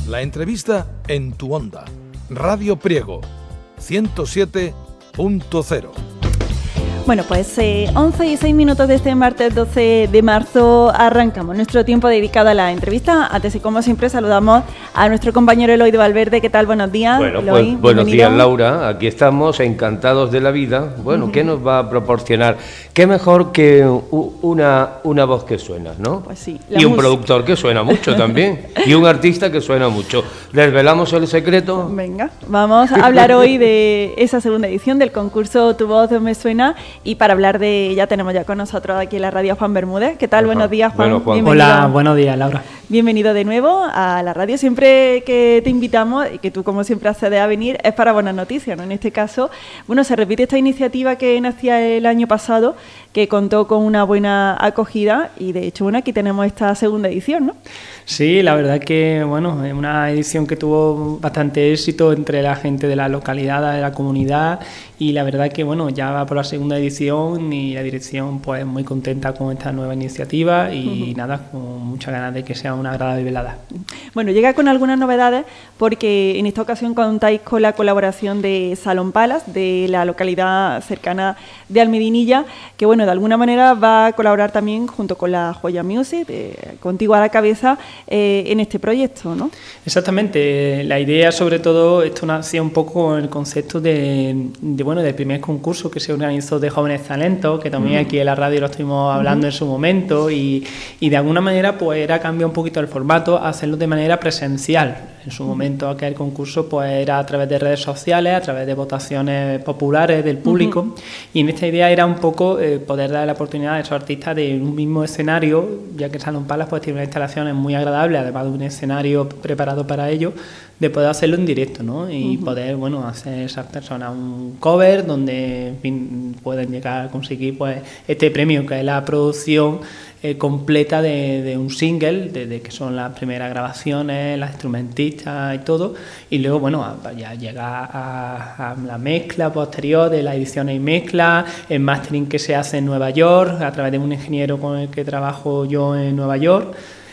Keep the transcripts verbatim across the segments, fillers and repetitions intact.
La entrevista en tu onda. Radio Priego, ciento siete punto cero. Bueno, pues eh, once y seis minutos de este martes doce de marzo arrancamos nuestro tiempo dedicado a la entrevista. Antes y como siempre saludamos a nuestro compañero Eloy de Valverde. ¿Qué tal? Buenos días. Bueno, Eloy, pues buenos bienvenido. días, Laura. Aquí estamos, encantados de la vida. Bueno, uh-huh. ¿Qué nos va a proporcionar? ¿Qué mejor que una, una voz que suena, no? Pues sí. Y un música. Productor que suena mucho también. Y un artista que suena mucho. ¿Desvelamos el secreto? Venga, vamos a hablar hoy de esa segunda edición del concurso Tu Voz Me Suena. Y para hablar de ella tenemos ya con nosotros aquí en la radio Juan Bermúdez. ¿Qué tal? Ajá. Buenos días, Juan. Bueno, Juan. Bienvenido. Hola, buenos días, Laura. Bienvenido de nuevo a la radio. Siempre que te invitamos, y que tú como siempre accedes a venir, es para buenas noticias, ¿no? En este caso, bueno, se repite esta iniciativa que nacía el año pasado, que contó con una buena acogida y de hecho, bueno, aquí tenemos esta segunda edición, ¿no? Sí, la verdad que, bueno, es una edición que tuvo bastante éxito entre la gente de la localidad, de la comunidad, y la verdad que, bueno, ya va por la segunda edición y la dirección pues muy contenta con esta nueva iniciativa y uh-huh. nada, con muchas ganas de que sea una agradable velada. Bueno, llega con algunas novedades porque en esta ocasión contáis con la colaboración de Salón Palace, de la localidad cercana de Almedinilla, que, bueno, de alguna manera va a colaborar también junto con la Joya Music, eh, contigo a la cabeza, eh, en este proyecto, ¿no? Exactamente. La idea, sobre todo, esto nació un poco con el concepto de, de, bueno, del primer concurso que se organizó de Jóvenes Talentos, que también uh-huh. aquí en la radio lo estuvimos hablando uh-huh. en su momento, y, y de alguna manera pues era cambiar un poquito el formato, hacerlo de manera presencial. En su momento aquel concurso pues era a través de redes sociales, a través de votaciones populares del público, uh-huh. y en esta idea era un poco eh, poder dar la oportunidad a esos artistas de un mismo escenario, ya que Salón Palace pues tiene unas instalaciones muy agradables, además de un escenario preparado para ello, de poder hacerlo en directo, ¿no? Y uh-huh. poder, bueno, hacer esas personas un cover donde, en fin, pueden llegar a conseguir pues este premio que es la producción eh, completa de, de un single, de, de que son las primeras grabaciones, las instrumentistas y todo, y luego, bueno, ya llega a, a la mezcla posterior de las ediciones y mezcla, el mastering que se hace en Nueva York a través de un ingeniero con el que trabajo yo en Nueva York.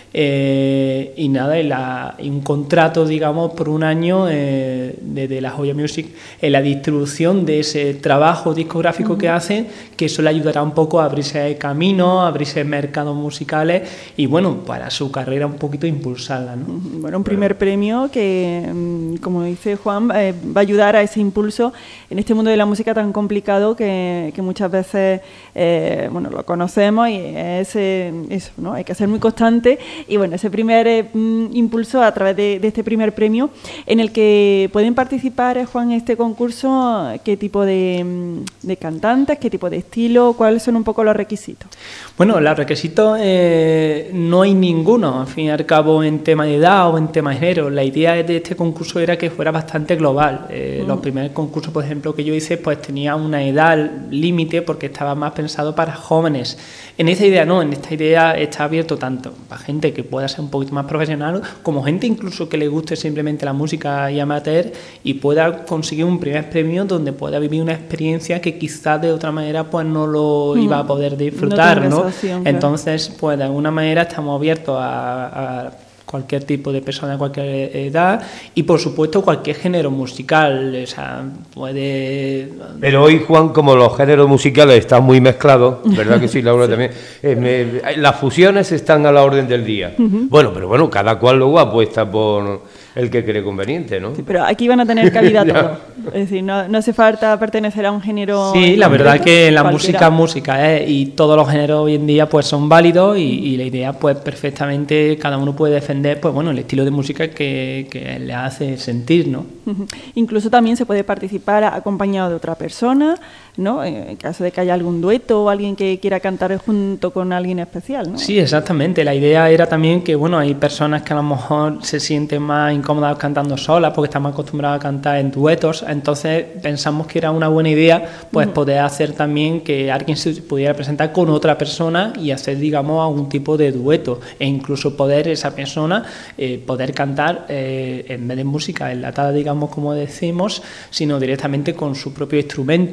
Eh, y nada, y, la, y un contrato, digamos, por un año eh, de, de la Joya Music en la distribución de ese trabajo discográfico uh-huh. que hacen, que eso le ayudará un poco a abrirse camino, a abrirse mercados musicales y, bueno, para su carrera un poquito impulsarla, ¿no? Uh-huh. Bueno, un primer premio que, como dice Juan, eh, va a ayudar a ese impulso en este mundo de la música tan complicado que, que muchas veces, eh, bueno, lo conocemos y es eh, eso, ¿no? Hay que ser muy constante. Y bueno, ese primer eh, impulso a través de, de este primer premio en el que pueden participar, eh, Juan, en este concurso, ¿qué tipo de, de cantantes, qué tipo de estilo, cuáles son un poco los requisitos? Bueno, los requisitos eh, no hay ninguno, al fin y al cabo, en tema de edad o en tema de género. La idea de este concurso era que fuera bastante global. Eh, uh-huh. Los primeros concursos, por ejemplo, que yo hice, pues tenía una edad límite porque estaba más pensado para jóvenes. En esta idea no, en esta idea está abierto tanto para gente que pueda ser un poquito más profesional, como gente incluso que le guste simplemente la música y amateur y pueda conseguir un primer premio donde pueda vivir una experiencia que quizás de otra manera pues no lo iba a poder disfrutar, ¿no? Opción, Entonces, claro. pues de alguna manera estamos abiertos a, a cualquier tipo de persona, cualquier edad y por supuesto cualquier género musical, o sea, puede... Pero hoy, Juan, como los géneros musicales están muy mezclados, ¿verdad que sí, Laura? Sí. También, eh, me, las fusiones están a la orden del día. Uh-huh. Bueno, pero bueno, cada cual luego apuesta por el que cree conveniente, ¿no? Sí, pero aquí van a tener cabida todo. Es decir, no, no hace falta pertenecer a un género... Sí, la verdad que la música es música, ¿eh? Y todos los géneros hoy en día pues son válidos y, y la idea pues perfectamente cada uno puede defender pues bueno el estilo de música que, que le hace sentir, ¿no? Uh-huh. Incluso también se puede participar acompañado de otra persona, ¿no? En caso de que haya algún dueto o alguien que quiera cantar junto con alguien especial, ¿no? Sí, exactamente. La idea era también que, bueno, hay personas que a lo mejor se sienten más incómodas cantando solas porque están más acostumbradas a cantar en duetos, entonces pensamos que era una buena idea pues uh-huh. poder hacer también que alguien se pudiera presentar con otra persona y hacer, digamos, algún tipo de dueto e incluso poder esa persona eh, poder cantar eh, en vez de música enlatada, digamos, como decimos, sino directamente con su propio instrumento uh-huh. y poder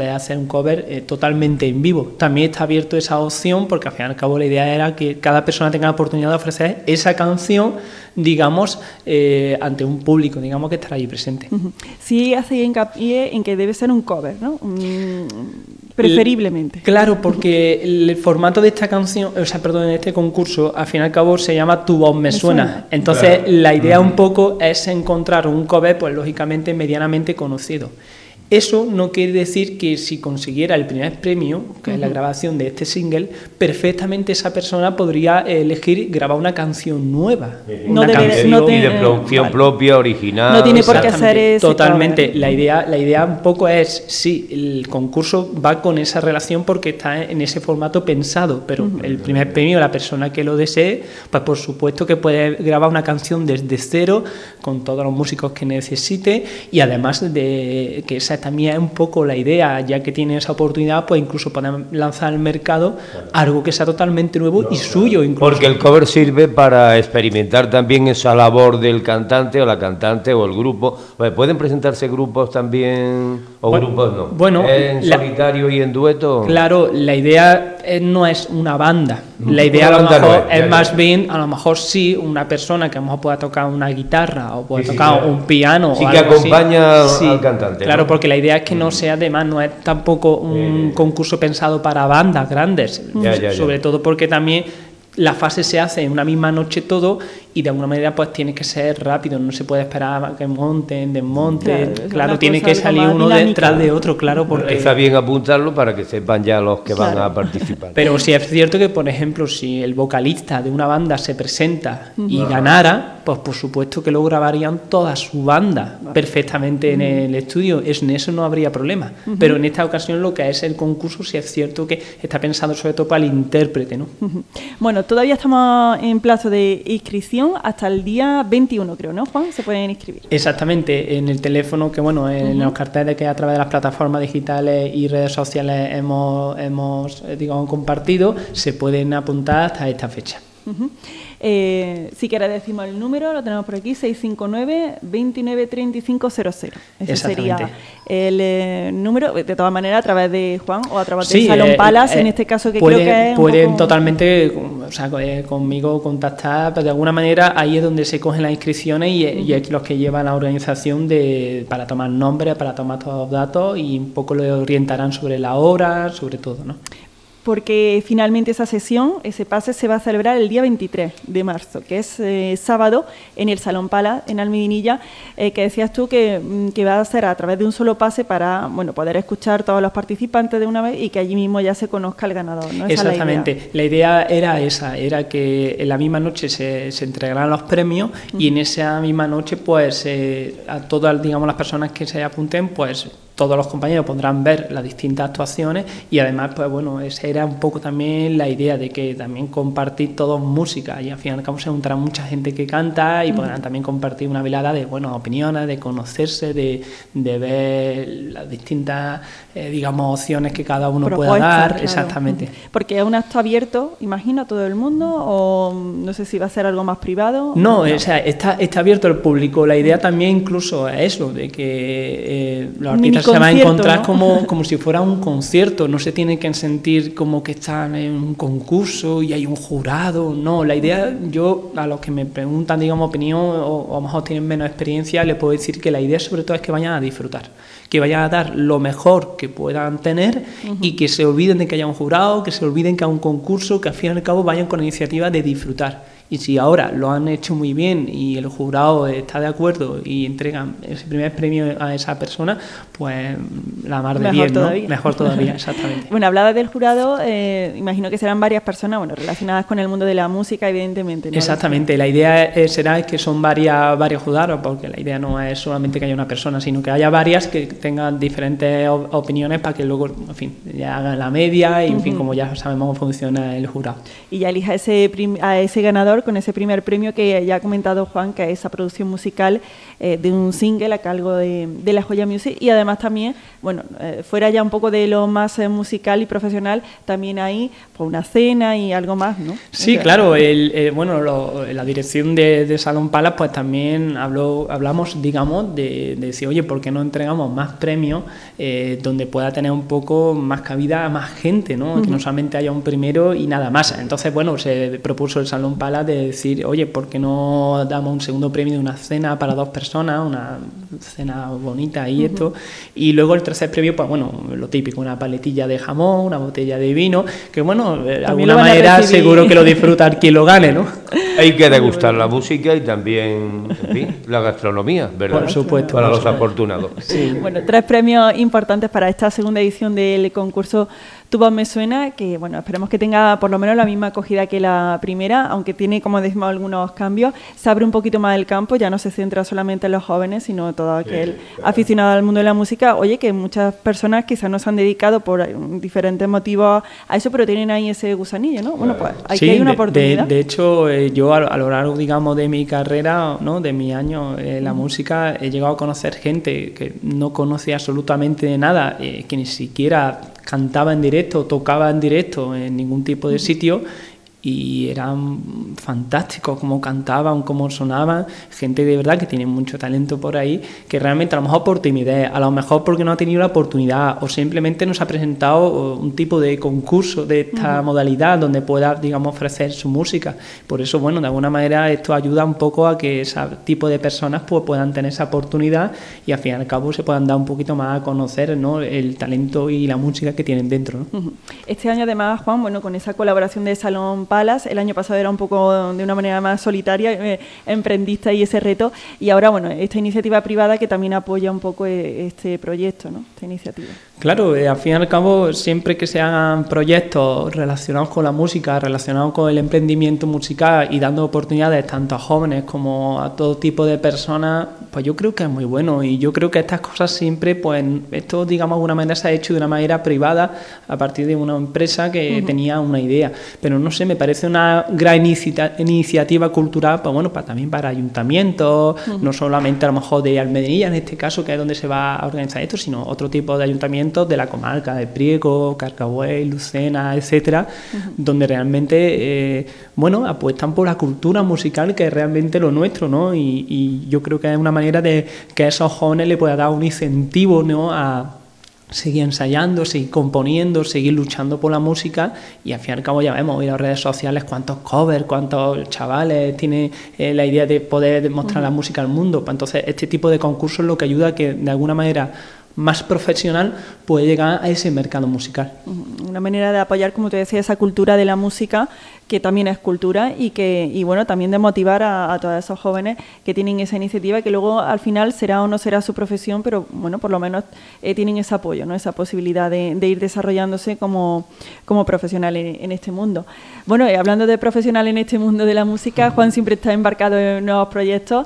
poder hacer un cover eh, totalmente en vivo. También está abierto esa opción porque al fin y al cabo la idea era que cada persona tenga la oportunidad de ofrecer esa canción, digamos, eh, ante un público, digamos, que estará allí presente. Uh-huh. Sí hace hincapié en que debe ser un cover, ¿no? Um, preferiblemente. El, claro, porque el formato de esta canción, o sea, perdón, de este concurso, al fin y al cabo se llama Tu voz me, me suena. suena. Entonces, claro, la idea uh-huh. un poco es encontrar un cover, pues lógicamente medianamente conocido. Eso no quiere decir que si consiguiera el primer premio, que uh-huh. es la grabación de este single, perfectamente esa persona podría elegir grabar una canción nueva. No una debe, canción no te, y de producción vale. propia, original. No tiene por qué hacer eso. Totalmente. La idea, la idea un poco es, sí, el concurso va con esa relación porque está en ese formato pensado, pero uh-huh. el primer premio, la persona que lo desee, pues por supuesto que puede grabar una canción desde cero, con todos los músicos que necesite, y además de que esa también es un poco la idea, ya que tiene esa oportunidad, pues incluso poder lanzar al mercado algo que sea totalmente nuevo no, y suyo incluso. Porque el cover sirve para experimentar también esa labor del cantante o la cantante o el grupo. ¿Pueden presentarse grupos también o bueno, grupos no? Bueno, ¿en la, solitario y en dueto? Claro, la idea es, no es una banda. La idea a lo mejor no es, es más bien, a lo mejor sí, una persona que a lo mejor pueda tocar una guitarra o pueda sí, tocar sí, claro. un piano sí, o que algo acompaña así. al Sí, cantante. Claro, ¿no? porque la idea es que no sea, además, no es tampoco un eh, concurso pensado para bandas grandes, ya, ya, sobre ya. todo porque también la fase se hace en una misma noche todo y de alguna manera pues tiene que ser rápido, no se puede esperar a que monten, desmonten, claro, claro tiene que salir uno dinámica. detrás de otro, claro, porque... Está bien apuntarlo para que sepan ya los que claro. van a participar. Pero sí es cierto que, por ejemplo, si el vocalista de una banda se presenta uh-huh. y ganara, pues por supuesto que lo grabarían toda su banda uh-huh. perfectamente uh-huh. en el estudio, es, en eso no habría problema, uh-huh. pero en esta ocasión lo que es el concurso sí es cierto que está pensado sobre todo para el intérprete, ¿no? Uh-huh. Bueno, todavía estamos en plazo de inscripción hasta el día veintiuno, creo, ¿no, Juan? Se pueden inscribir. Exactamente, en el teléfono que, bueno, en uh-huh. los carteles que a través de las plataformas digitales y redes sociales hemos, hemos digamos, compartido, se pueden apuntar hasta esta fecha. Uh-huh. Eh, si quieres decimos el número, lo tenemos por aquí, seis cinco nueve, veintinueve treinta y cinco cero cero. Ese sería el eh, número, de todas maneras, a través de Juan o a través sí, de Salón eh, Palace, eh, en este caso que puede, creo que es pueden poco... totalmente, o sea, conmigo contactar, pero de alguna manera ahí es donde se cogen las inscripciones y, uh-huh. y es los que llevan la organización de para tomar nombres, para tomar todos los datos y un poco lo orientarán sobre la obra, sobre todo, ¿no? Porque finalmente esa sesión, ese pase, se va a celebrar el día veintitrés de marzo, que es eh, sábado, en el Salón Palace, en Almedinilla, eh, que decías tú que, que va a ser a través de un solo pase para bueno poder escuchar todos los participantes de una vez y que allí mismo ya se conozca el ganador, ¿no? Esa Exactamente, es la idea. la idea era esa, era que en la misma noche se, se entregaran los premios uh-huh. y en esa misma noche pues eh, a todas, digamos, las personas que se apunten, pues todos los compañeros podrán ver las distintas actuaciones y además, pues bueno, esa era un poco también la idea de que también compartir todos música y al fin y al cabo se juntará mucha gente que canta y podrán también compartir una velada de buenas opiniones, de conocerse, de, de ver las distintas, eh, digamos, opciones que cada uno Propuestas, pueda dar. Claro. Exactamente. Porque es un acto abierto, imagino, a todo el mundo o no sé si va a ser algo más privado. No, no. O sea, está, está abierto al público. La idea también incluso es eso, de que eh, los artistas se van a encontrar, ¿no? como, como si fuera un concierto, no se tienen que sentir como que están en un concurso y hay un jurado, no, la idea, yo a los que me preguntan, digamos, opinión o, o a lo mejor tienen menos experiencia, les puedo decir que la idea sobre todo es que vayan a disfrutar, que vayan a dar lo mejor que puedan tener uh-huh. y que se olviden de que haya un jurado, que se olviden que haya un concurso, que al fin y al cabo vayan con la iniciativa de disfrutar. Y si ahora lo han hecho muy bien y el jurado está de acuerdo y entregan ese primer premio a esa persona, pues la mar de bien, ¿no? Mejor todavía, exactamente. Bueno, hablabas del jurado, eh, imagino que serán varias personas, bueno, relacionadas con el mundo de la música, evidentemente, ¿no? Exactamente, la idea es, será que son varias, varios jurados, porque la idea no es solamente que haya una persona, sino que haya varias que tengan diferentes opiniones para que luego, en fin, ya hagan la media y, en uh-huh. fin, como ya sabemos cómo funciona el jurado. Y ya elija ese prim- a ese ganador York con ese primer premio que ya ha comentado Juan, que es esa producción musical eh, de un single a cargo de, de La Joya Music, y además también, bueno, eh, fuera ya un poco de lo más eh, musical y profesional, también hay pues, una cena y algo más, ¿no? Sí, o sea, claro, el, el, bueno, lo, la dirección de, de Salón Palas pues también habló, hablamos, digamos, de, de decir, oye, ¿por qué no entregamos más premios eh, donde pueda tener un poco más cabida a más gente, ¿no? Uh-huh. Que no solamente haya un primero y nada más. Entonces, bueno, se propuso el Salón Palas de decir, oye, ¿por qué no damos un segundo premio de una cena para dos personas, una cena bonita y uh-huh. esto? Y luego el tercer premio, pues bueno, lo típico, una paletilla de jamón, una botella de vino, que bueno, de alguna manera seguro que lo disfruta quien lo gane, ¿no? Hay que degustar la música y también, en fin, la gastronomía, ¿verdad? Por supuesto. Para por los supuesto. afortunados. Sí. Bueno, tres premios importantes para esta segunda edición del concurso Tu Voz Me Suena, que bueno, esperemos que tenga por lo menos la misma acogida que la primera, aunque tiene, como decimos, algunos cambios. Se abre un poquito más el campo, ya no se centra solamente en los jóvenes, sino todo aquel sí, claro. aficionado al mundo de la música. Oye, que muchas personas quizás no se han dedicado por diferentes motivos a eso, pero tienen ahí ese gusanillo, ¿no? Bueno, pues aquí sí, hay una de, oportunidad. De, de hecho, eh, yo a, a lo largo, digamos, de mi carrera, ¿no? De mi año en eh, la mm. música, he llegado a conocer gente que no conocía absolutamente de nada, eh, que ni siquiera cantaba en directo, tocaba en directo en ningún tipo de sitio, y eran fantásticos como cantaban, como sonaban, gente de verdad que tiene mucho talento por ahí, que realmente a lo mejor por timidez, a lo mejor porque no ha tenido la oportunidad o simplemente nos ha presentado un tipo de concurso de esta uh-huh. modalidad donde pueda, digamos, ofrecer su música. Por eso, bueno, de alguna manera esto ayuda un poco a que ese tipo de personas pues, puedan tener esa oportunidad y al fin y al cabo se puedan dar un poquito más a conocer, ¿no? El talento y la música que tienen dentro, ¿no? Uh-huh. Este año además, Juan, bueno, con esa colaboración de Salón Palas, el año pasado era un poco de una manera más solitaria, eh, emprendiste ahí ese reto, y ahora, bueno, esta iniciativa privada que también apoya un poco este proyecto, ¿no? Esta iniciativa. Claro, eh, al fin y al cabo, siempre que se hagan proyectos relacionados con la música, relacionados con el emprendimiento musical y dando oportunidades tanto a jóvenes como a todo tipo de personas, pues yo creo que es muy bueno, y yo creo que estas cosas siempre, pues esto, digamos, de alguna manera se ha hecho de una manera privada a partir de una empresa que uh-huh. tenía una idea, pero no sé, me parece una gran inicia- iniciativa cultural, pues bueno, para, también para ayuntamientos, uh-huh. no solamente a lo mejor de Almería en este caso, que es donde se va a organizar esto, sino otro tipo de ayuntamientos de la comarca de Priego, Carcabuey, Lucena, etcétera, uh-huh. donde realmente, eh, bueno, apuestan por la cultura musical, que es realmente lo nuestro, ¿no? Y, y yo creo que es una manera de que a esos jóvenes le pueda dar un incentivo, ¿no? A seguir ensayando, seguir componiendo, seguir luchando por la música, y al fin y al cabo ya vemos hoy en las redes sociales cuántos covers, cuántos chavales tienen eh, la idea de poder demostrar uh-huh. la música al mundo. Entonces este tipo de concursos es lo que ayuda a que de alguna manera más profesional puede llegar a ese mercado musical. Una manera de apoyar, como te decía, esa cultura de la música, que también es cultura, y que y bueno, también de motivar a, a todos esos jóvenes que tienen esa iniciativa, que luego al final será o no será su profesión, pero bueno, por lo menos eh, tienen ese apoyo, ¿no? Esa posibilidad de, de ir desarrollándose como, como profesional en, en este mundo. Bueno, eh, hablando de profesional en este mundo de la música, Juan siempre está embarcado en nuevos proyectos,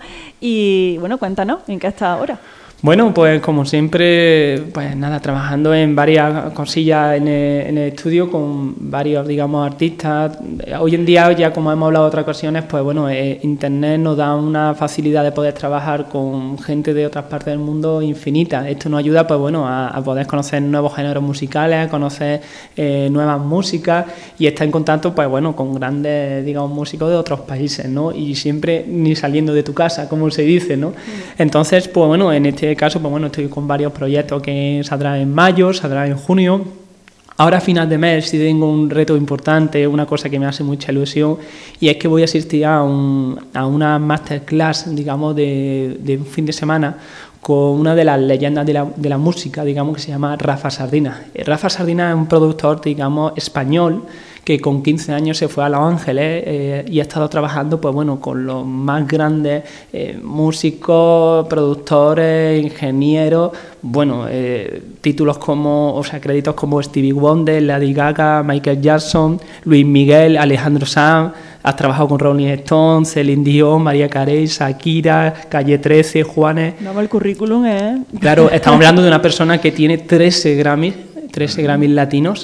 y bueno, cuéntanos, ¿en qué está ahora? Bueno, pues como siempre, pues nada, trabajando en varias cosillas en el, en el estudio con varios, digamos, artistas. Hoy en día, ya como hemos hablado en otras ocasiones, pues bueno, eh, Internet nos da una facilidad de poder trabajar con gente de otras partes del mundo infinita. Esto nos ayuda, pues bueno, a, a poder conocer nuevos géneros musicales, a conocer eh, nuevas músicas y estar en contacto, pues bueno, con grandes, digamos, músicos de otros países, ¿no? Y siempre ni saliendo de tu casa, como se dice, ¿no? Entonces, pues bueno, en este caso, pues bueno, estoy con varios proyectos que saldrán en mayo, saldrán en junio. Ahora a final de mes sí tengo un reto importante, una cosa que me hace mucha ilusión, y es que voy a asistir a, un, a una masterclass, digamos, de, de un fin de semana con una de las leyendas de la, de la música, digamos, que se llama Rafa Sardina. Rafa Sardina es un productor, digamos, español, que con quince años se fue a Los Ángeles eh, y ha estado trabajando, pues bueno, con los más grandes eh, músicos, productores, ingenieros, bueno, eh, títulos como, o sea, créditos como Stevie Wonder, Lady Gaga, Michael Jackson, Luis Miguel, Alejandro Sanz. Has trabajado con Rolling Stones, Celine Dion, María Carey, Shakira, Calle trece, Juanes. No, el currículum es... Claro, estamos hablando de una persona que tiene trece Grammys, trece Grammys latinos.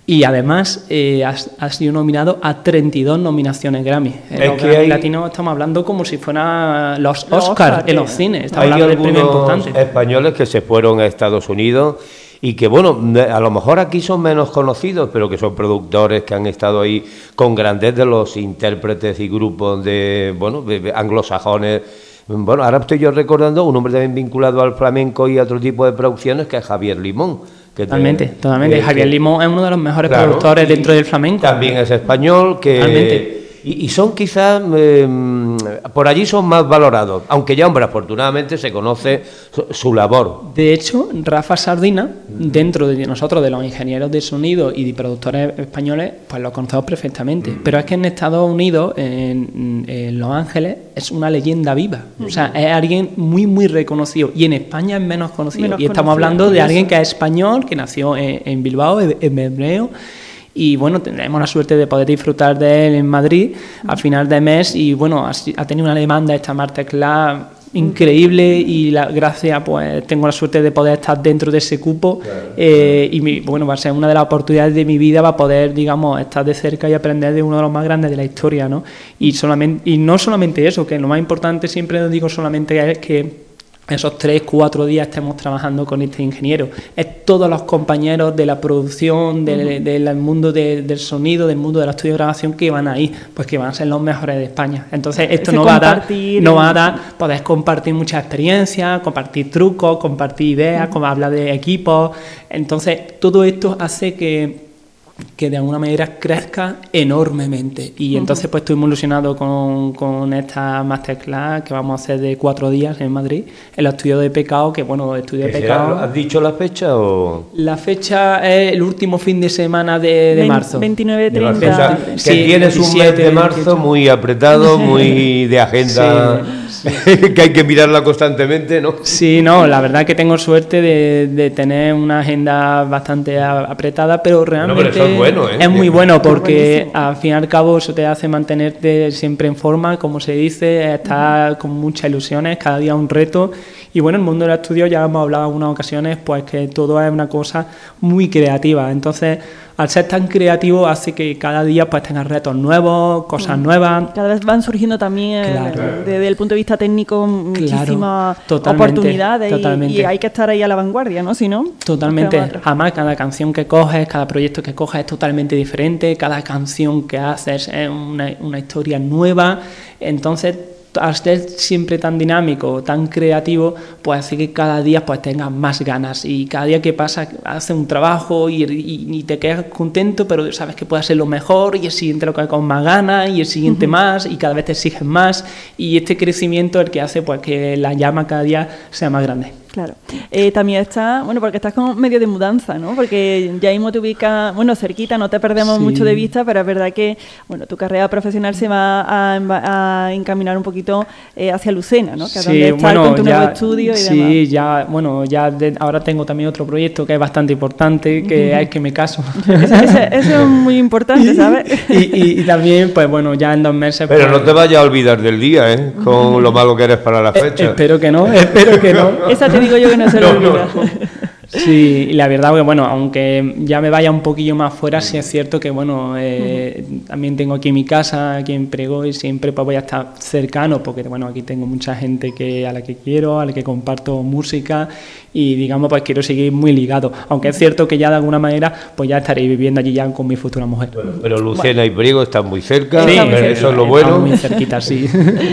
Y además eh, has, has sido nominado a treinta y dos nominaciones Grammy. En es los que Grammy hay... latinos estamos hablando como si fueran los, los Oscars Oscar, en los cines. Estamos Hay hablando de premios algunos importantes. españoles que se fueron a Estados Unidos y que, bueno, a lo mejor aquí son menos conocidos, pero que son productores que han estado ahí con grandes de los intérpretes y grupos de, bueno, de, de anglosajones. Bueno, ahora estoy yo recordando un hombre también vinculado al flamenco y a otro tipo de producciones, que es Javier Limón. Que Totalmente, te, totalmente. Que, Javier que, Limón es uno de los mejores claro, productores dentro del flamenco. También es español, que... Totalmente. Y, y son quizás, eh, por allí son más valorados, aunque ya, hombre, afortunadamente se conoce su, su labor. De hecho, Rafa Sardina, dentro de nosotros, de los ingenieros de sonido y de productores españoles, pues lo conocemos perfectamente. Mm. Pero es que en Estados Unidos, en, en Los Ángeles, es una leyenda viva. Mm. O sea, es alguien muy, muy reconocido. Y en España es menos conocido. Menos y estamos conocido, hablando de alguien que es español, que nació en, en Bilbao, en Bermeo. Y bueno, tendremos la suerte de poder disfrutar de él en Madrid a final de mes. Y bueno, ha, ha tenido una demanda esta masterclass increíble y la gracias, pues tengo la suerte de poder estar dentro de ese cupo. Claro, eh, claro. Y mi, bueno, va a ser una de las oportunidades de mi vida para poder, digamos, estar de cerca y aprender de uno de los más grandes de la historia, ¿no? Y, solamente, y no solamente eso, que lo más importante siempre lo digo solamente es que esos tres, cuatro días estemos trabajando con este ingeniero. Es todos los compañeros de la producción, del, del mundo de, del sonido, del mundo de la estudio de grabación que van ahí, pues que van a ser los mejores de España. Entonces esto no va a dar, no va a dar, podés compartir muchas experiencias, compartir trucos, compartir ideas, como hablar de equipos. Entonces todo esto hace que que de alguna manera crezca enormemente y entonces pues estoy muy ilusionado con, con esta masterclass que vamos a hacer de cuatro días en Madrid, el estudio de Pecado, que bueno, estudio de Pecado. ¿Has dicho la fecha o...? La fecha es el último fin de semana de, de marzo. veintinueve treinta. O sea, que sí, tienes un mes de marzo veintiocho. Muy apretado, muy de agenda, sí, sí. que hay que mirarla constantemente, ¿no? Sí, no, la verdad que tengo suerte de, de tener una agenda bastante apretada, pero realmente... No, pero es bueno, ¿eh? Es muy bueno porque al fin y al cabo eso te hace mantenerte siempre en forma, como se dice, estar uh-huh. con muchas ilusiones, cada día un reto. Y bueno, el mundo del estudio ya hemos hablado en algunas ocasiones, pues que todo es una cosa muy creativa. Entonces, al ser tan creativo hace que cada día pues tengas retos nuevos, cosas nuevas. Cada vez van surgiendo también, claro. desde el punto de vista técnico, muchísimas claro, totalmente, oportunidades totalmente. Y, y hay que estar ahí a la vanguardia, ¿no? Si no, totalmente. Además, cada canción que coges, cada proyecto que coges es totalmente diferente, cada canción que haces es una, una historia nueva. Entonces, al ser siempre tan dinámico, tan creativo, pues hace que cada día pues tengas más ganas y cada día que pasa haces un trabajo y, y, y te quedas contento, pero sabes que puede ser lo mejor y el siguiente lo que con más ganas y el siguiente uh-huh. más y cada vez te exiges más y este crecimiento es el que hace pues que la llama cada día sea más grande. Claro. Eh, también está, bueno, porque estás como medio de mudanza, ¿no? Porque ya mismo te ubicas, bueno, cerquita, no te perdemos sí. mucho de vista, pero es verdad que, bueno, tu carrera profesional se va a, a encaminar un poquito eh, hacia Lucena, ¿no? Que es sí, donde estás bueno, con tu ya, nuevo estudio y sí, demás. Sí, ya, bueno, ya de, ahora tengo también otro proyecto que es bastante importante, que uh-huh. es que me caso. Eso, eso, eso es muy importante, ¿sabes? y, y, y también, pues bueno, ya en dos meses... Pero pues, no te vayas a olvidar del día, ¿eh? Con lo malo que eres para la fecha. Eh, espero que no, espero que no. Esa te digo yo que no se lo olvida. No, no. Sí, y la verdad que bueno, aunque ya me vaya un poquillo más fuera, sí es cierto que bueno, eh, uh-huh. también tengo aquí mi casa, aquí en Pregó y siempre pues voy a estar cercano porque bueno, aquí tengo mucha gente que a la que quiero, a la que comparto música y digamos pues quiero seguir muy ligado, aunque es cierto que ya de alguna manera pues ya estaré viviendo allí ya con mi futura mujer. Bueno, pero Lucena bueno. y Priego están muy cerca, sí, eso cerca. Es lo bueno. Muy cerquita, sí.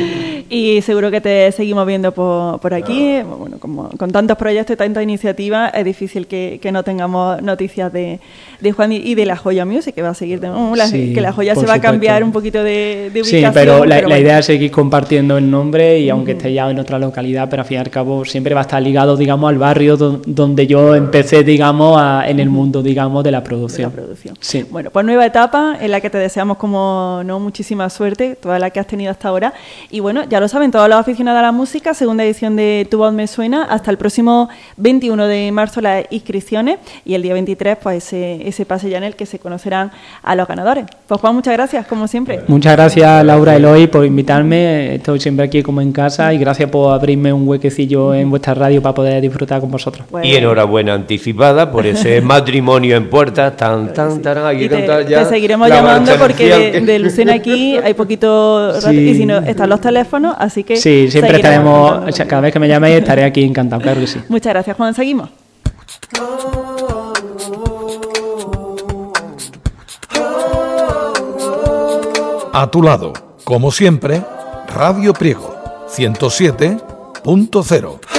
Y seguro que te seguimos viendo por, por aquí, bueno, como, con tantos proyectos y tantas iniciativas, es difícil que, que no tengamos noticias de, de Juan y de La Joya Music, que va a seguir, de, uh, la, sí, que La Joya se va supuesto. a cambiar un poquito de, de ubicación. Sí, pero la, pero la bueno. idea es seguir compartiendo el nombre y aunque uh-huh. esté ya en otra localidad, pero al fin y al cabo siempre va a estar ligado, digamos, al barrio do, donde yo empecé, digamos, a, en el mundo, digamos, de la producción. De la producción. Sí. Bueno, pues nueva etapa en la que te deseamos como no muchísima suerte, toda la que has tenido hasta ahora, y bueno, ya lo saben todos los aficionados a la música, segunda edición de Tu Voz Me Suena, hasta el próximo veintiuno de marzo las inscripciones y el día veintitrés pues ese, ese pase ya en el que se conocerán a los ganadores. Pues Juan, muchas gracias, como siempre. Muchas gracias Laura, Eloy, por invitarme, estoy siempre aquí como en casa y gracias por abrirme un huequecillo en vuestra radio para poder disfrutar con vosotros. Bueno. Y enhorabuena anticipada por ese matrimonio en puertas, tan, tan, tan, aquí Y te, cantar ya te seguiremos la llamando marcha porque nupcial. de, de Lucena aquí hay poquito rato, Sí. y si no están los teléfonos, así que Sí, siempre seguiremos estaremos, contando o sea, con cada ellos. vez que me llaméis estaré aquí encantado, claro que sí. Muchas gracias, Juan, seguimos. A tu lado, como siempre, Radio Priego ciento siete punto cero.